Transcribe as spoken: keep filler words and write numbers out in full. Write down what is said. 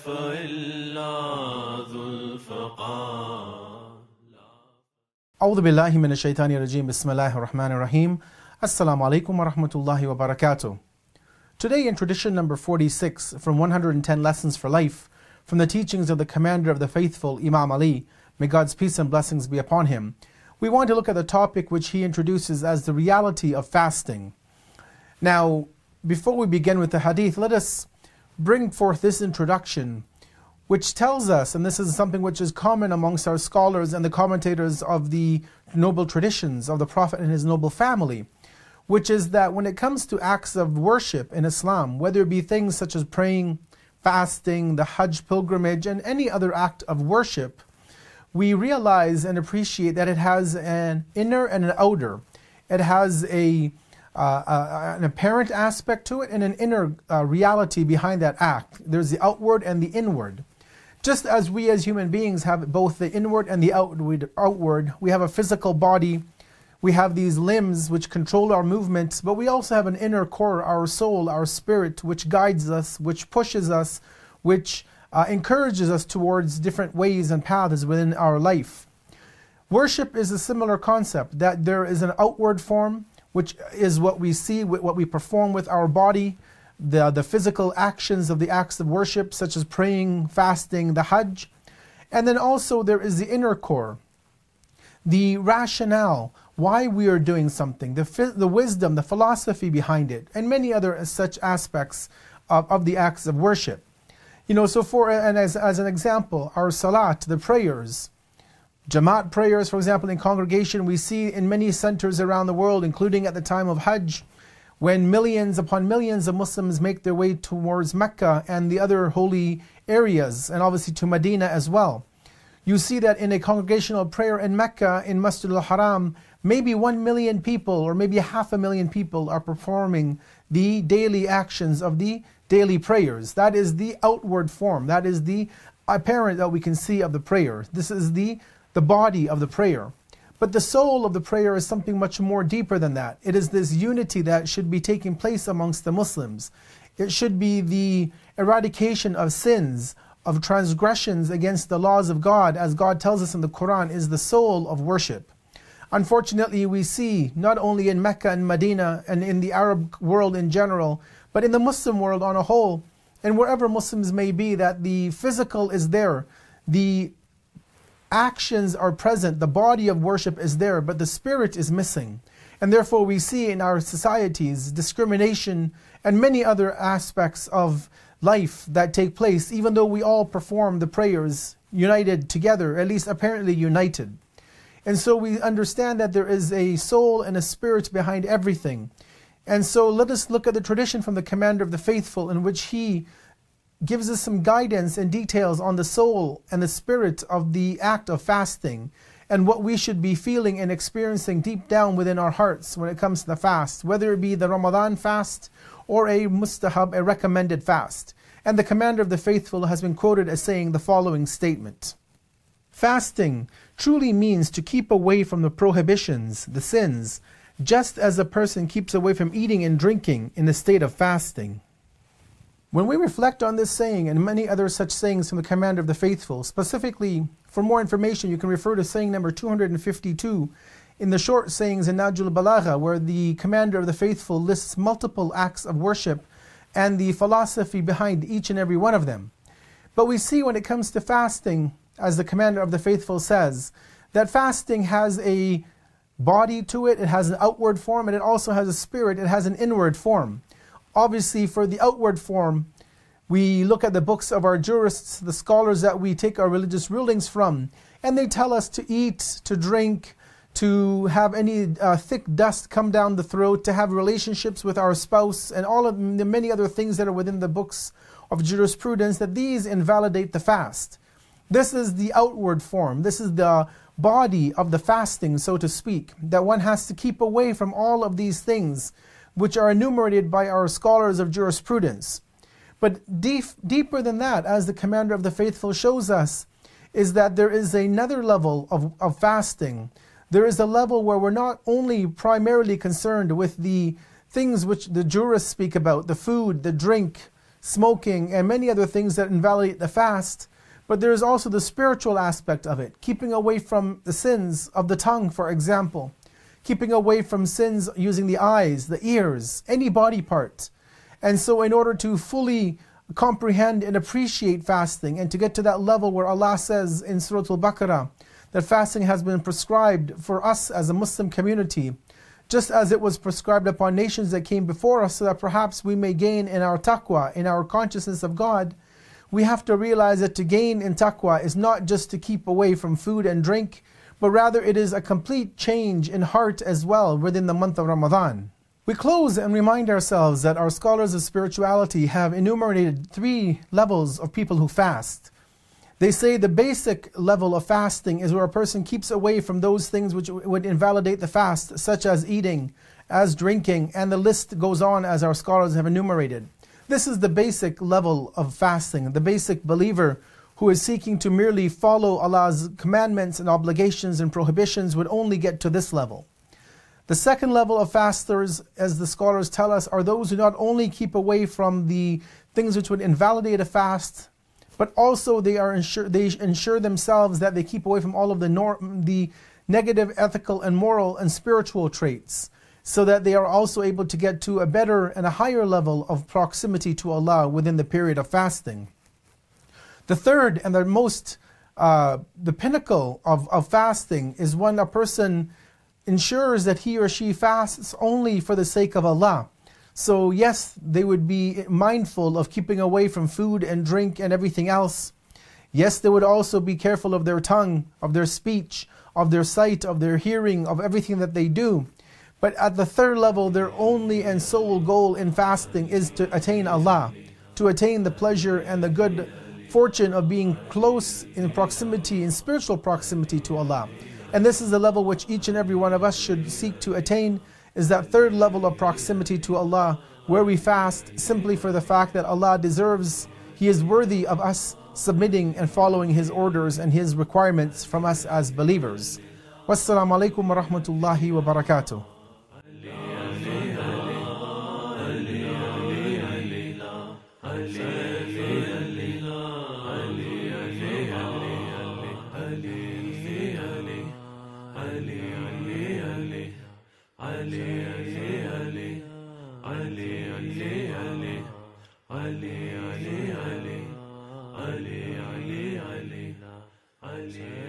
إلا ذو الفقار. أعوذ بالله من الشيطان الرجيم. بسم الله الرحمن الرحيم. Assalamu alaikum wa rahmatullahi wa barakatuh. Today in tradition number forty-six from one hundred ten Lessons for Life from the teachings of the Commander of the Faithful, Imam Ali, may God's peace and blessings be upon him, we want to look at the topic which he introduces as the reality of fasting. Now, before we begin with the hadith, let us bring forth this introduction which tells us, and this is something which is common amongst our scholars and the commentators of the noble traditions of the Prophet and his noble family, which is that when it comes to acts of worship in Islam, whether it be things such as praying, fasting, the Hajj pilgrimage, and any other act of worship, we realize and appreciate that it has an inner and an outer. It has a uh, uh, an apparent aspect to it and an inner uh, reality behind that act. There's the outward and the inward. Just as we as human beings have both the inward and the outward, outward, we have a physical body, we have these limbs which control our movements, but we also have an inner core, our soul, our spirit, which guides us, which pushes us, which uh, encourages us towards different ways and paths within our life. Worship is a similar concept, that there is an outward form, which is what we see, what we perform with our body, the, the physical actions of the acts of worship, such as praying, fasting, the Hajj. And then also there is the inner core, the rationale, why we are doing something, the, the wisdom, the philosophy behind it, and many other such aspects of, of the acts of worship. You know, so for, and as, as an example, our salat, the prayers, Jamaat prayers, for example, in congregation, we see in many centers around the world, including at the time of Hajj, when millions upon millions of Muslims make their way towards Mecca and the other holy areas, and obviously to Medina as well. You see that in a congregational prayer in Mecca, in Masjid al-Haram, maybe one million people or maybe half a million people are performing the daily actions of the daily prayers. That is the outward form. That is the apparent that we can see of the prayer. This is the, the body of the prayer. But the soul of the prayer is something much more deeper than that. It is this unity that should be taking place amongst the Muslims. It should be the eradication of sins, of transgressions against the laws of God, as God tells us in the Quran, is the soul of worship. Unfortunately, we see not only in Mecca and Medina and in the Arab world in general, but in the Muslim world on a whole, and wherever Muslims may be, that the physical is there, the actions are present, the body of worship is there, but the spirit is missing. And therefore we see in our societies discrimination and many other aspects of life that take place, even though we all perform the prayers united together, at least apparently united. And so we understand that there is a soul and a spirit behind everything. And so let us look at the tradition from the Commander of the Faithful, in which he gives us some guidance and details on the soul and the spirit of the act of fasting, and what we should be feeling and experiencing deep down within our hearts when it comes to the fast, whether it be the Ramadan fast or a mustahab, a recommended fast. And the Commander of the Faithful has been quoted as saying the following statement: fasting truly means to keep away from the prohibitions, the sins, just as a person keeps away from eating and drinking in the state of fasting. When we reflect on this saying and many other such sayings from the Commander of the Faithful, specifically for more information you can refer to saying number two hundred fifty-two in the short sayings in Nahjul Balagha, where the Commander of the Faithful lists multiple acts of worship and the philosophy behind each and every one of them. But we see when it comes to fasting, as the Commander of the Faithful says, that fasting has a body to it, it has an outward form, and it also has a spirit, it has an inward form. Obviously, for the outward form, we look at the books of our jurists, the scholars that we take our religious rulings from, and they tell us to eat, to drink, to have any uh, thick dust come down the throat, to have relationships with our spouse, and all of the many other things that are within the books of jurisprudence, that these invalidate the fast. This is the outward form. This is the body of the fasting, so to speak, that one has to keep away from all of these things which are enumerated by our scholars of jurisprudence. But deep, deeper than that, as the Commander of the Faithful shows us, is that there is another level of, of fasting. There is a level where we're not only primarily concerned with the things which the jurists speak about, the food, the drink, smoking, and many other things that invalidate the fast. But there is also the spiritual aspect of it, keeping away from the sins of the tongue, for example, keeping away from sins using the eyes, the ears, any body part. And so in order to fully comprehend and appreciate fasting, and to get to that level where Allah says in Surah Al-Baqarah that fasting has been prescribed for us as a Muslim community, just as it was prescribed upon nations that came before us, so that perhaps we may gain in our taqwa, in our consciousness of God, we have to realize that to gain in taqwa is not just to keep away from food and drink, but rather it is a complete change in heart as well within the month of Ramadan. We close and remind ourselves that our scholars of spirituality have enumerated three levels of people who fast. They say the basic level of fasting is where a person keeps away from those things which would invalidate the fast, such as eating, as drinking, and the list goes on as our scholars have enumerated. This is the basic level of fasting. The basic believer who is seeking to merely follow Allah's commandments and obligations and prohibitions would only get to this level. The second level of fasters, as the scholars tell us, are those who not only keep away from the things which would invalidate a fast, but also they are ensure, they ensure themselves that they keep away from all of the norm, the negative ethical and moral and spiritual traits, so that they are also able to get to a better and a higher level of proximity to Allah within the period of fasting. The third and the most, uh, the pinnacle of, of fasting is when a person ensures that he or she fasts only for the sake of Allah. So yes, they would be mindful of keeping away from food and drink and everything else. Yes, they would also be careful of their tongue, of their speech, of their sight, of their hearing, of everything that they do. But at the third level, their only and sole goal in fasting is to attain Allah, to attain the pleasure and the good fortune of being close in proximity, in spiritual proximity to Allah. And this is the level which each and every one of us should seek to attain, is that third level of proximity to Allah, where we fast simply for the fact that Allah deserves, He is worthy of us submitting and following His orders and His requirements from us as believers. Wassalamu alaikum wa rahmatullahi wa barakatuh. Ali, Ali, Ali, Ali, Ali, Ali.